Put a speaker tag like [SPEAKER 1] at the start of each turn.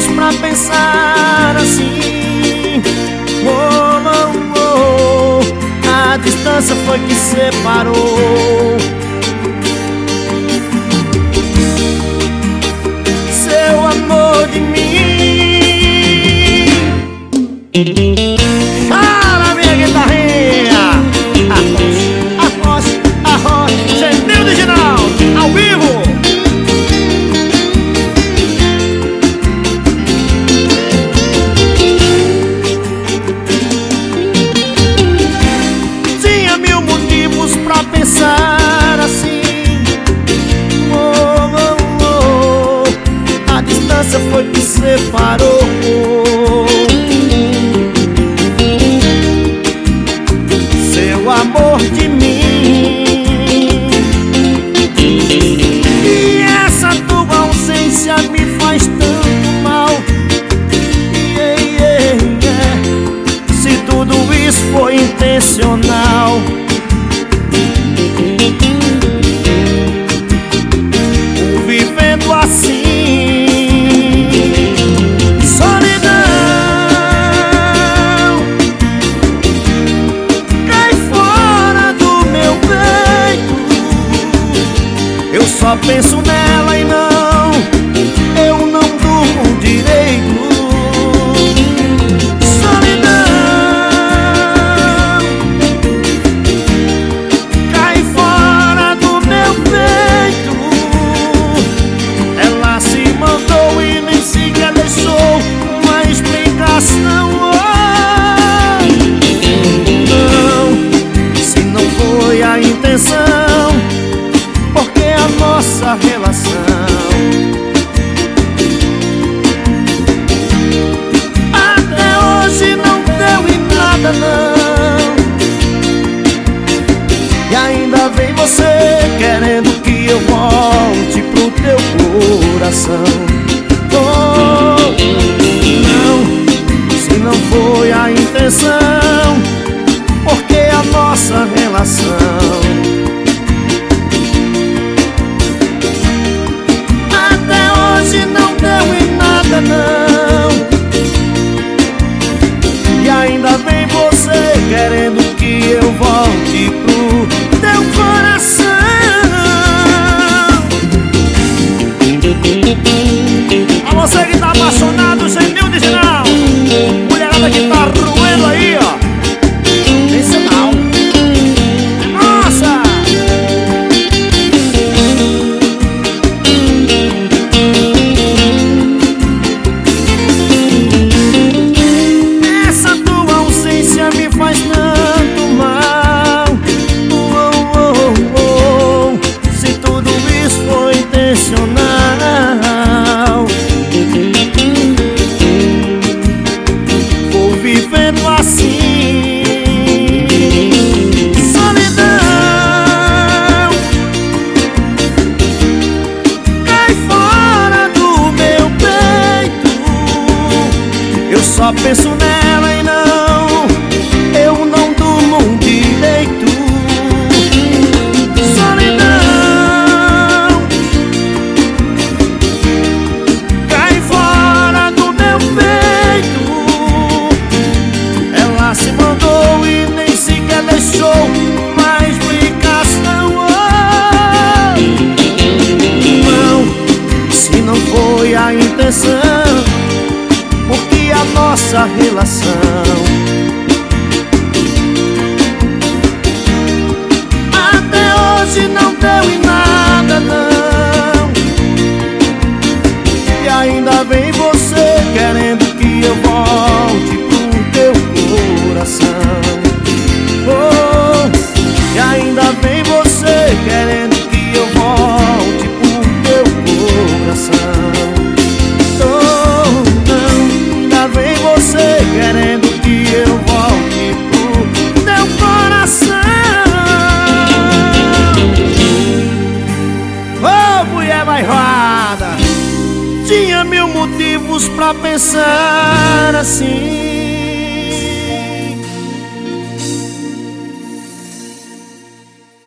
[SPEAKER 1] pra pensar assim. Oh, oh, oh. A distância foi que separou seu amor de mim. Para minha guitarrinha, arroz, Genil Original, ao vivo. Tinha mil motivos pra pensar assim. Oh, oh, oh. A distância foi que separou seu amor de mim. E essa tua ausência me faz tanto mal. Yeah, yeah, yeah. Se tudo isso foi intencional, vivendo assim. Eu só penso nela e eu não durmo direito. Solidão cai fora do meu peito. Ela se mandou e nem sequer deixou uma explicação. Não, se não foi a intenção, nossa relação até hoje não deu em nada, não. E ainda vem você querendo que eu volte pro teu coração. Oh, não, se não foi a intenção, porque a nossa relação não deu em nada, não. E ainda vem você querendo que eu volte pro teu coração. A você que tá apaixonado, Genil Original, mulherada que tá roendo aí, ó, pense mal. Nossa! Vou vivendo assim. Solidão cai fora do meu peito. Eu só penso nela e eu não durmo direito. A intenção, porque a nossa relação até hoje não deu em nada, não. E ainda vem você querendo que eu volte pro teu coração. Oh, e ainda vem você querendo que eu volte pro teu coração. Querendo que eu volte pro teu coração. Oh, mulher bairrada, tinha mil motivos pra pensar assim.